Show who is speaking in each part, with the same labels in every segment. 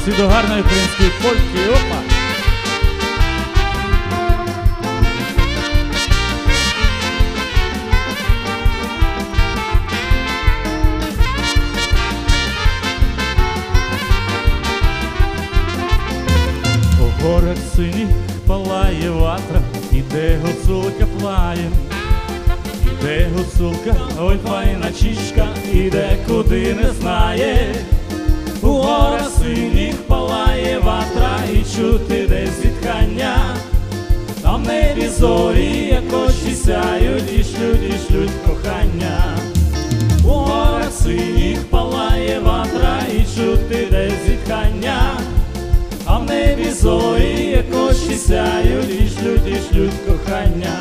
Speaker 1: всі до гарної української польки. Опа! У горах синіх палає ватра, іде гуцулка плає. Іде гуцулка, ой файна чічка, іде куди не знає. У горах синіх палає ватра, і чути десь зітхання. Там в небі зорі, як очі сяють, і шлють кохання. У горах синіх палає ватра, і чути десь зітхання. А в небі зорі, як очі сяють, і шлють кохання.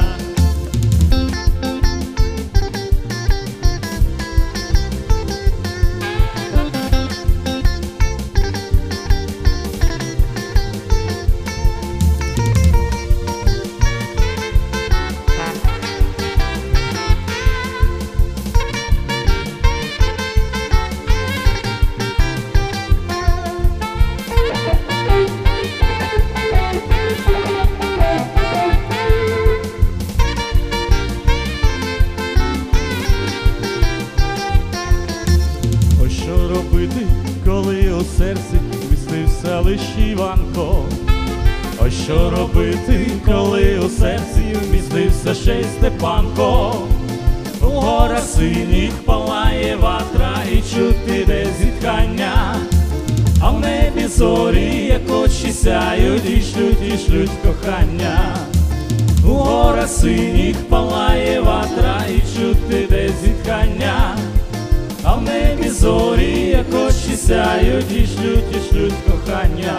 Speaker 1: Коли у серці вмістився лиш Іванко? Ось що робити, коли у серці вмістився ще й Степанко? У горах синіх палає ватра, і чути десь зітхання. А в небі зорі, як очі сяють, і шлють кохання. У горах синіх палає ватра, і чути десь зітхання. А в небі зорі, як очі сяють, і шлють кохання.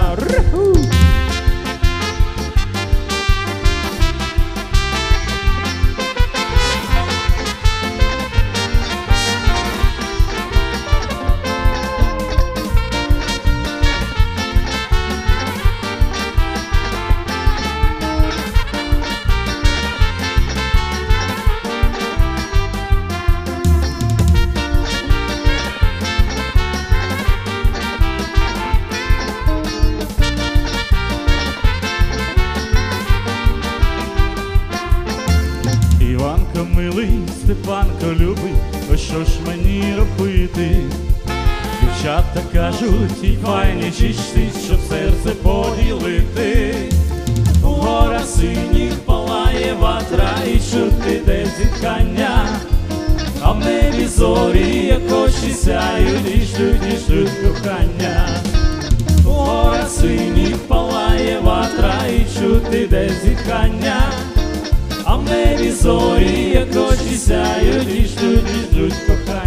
Speaker 1: Іванко милий, Степанко любий, ось що ж мені робити? Дівчата кажуть, і файні чічці, щоб серце поділити. У горах синіх палає ватра, і чути десь зітхання. А в небі зорі, як очі сяють, і шлють кохання. У горах синіх палає ватра, і чути десь зітхання. А в небі зорі, як очі сяють, і шлють кохання.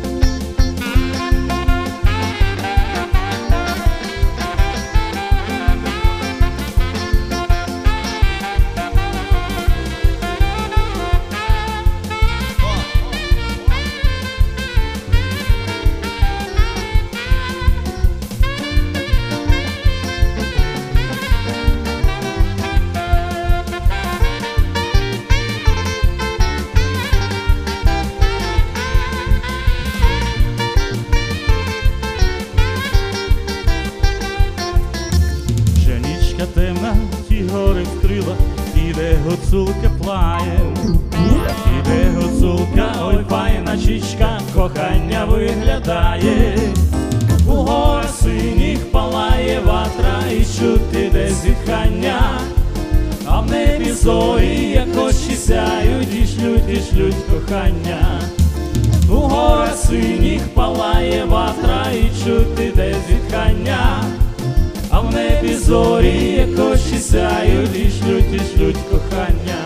Speaker 1: Темна, ті гори вкрила, іде гуцулка плає. Іде гуцулка, ой файна чічка, кохання виглядає. У горах синіх палає ватра, і чути десь зітхання. А в небі зорі, як очі сяють, і шлють кохання. У горах синіх палає ватра, і чути десь зітхання. А в небі зорі, як очі сяють, і шлють кохання.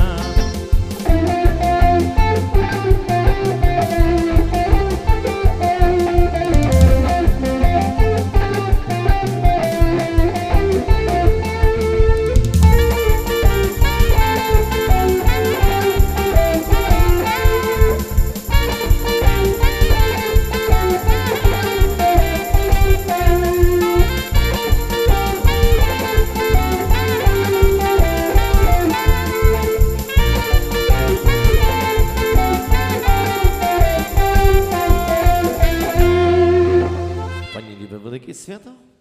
Speaker 2: Велике свято.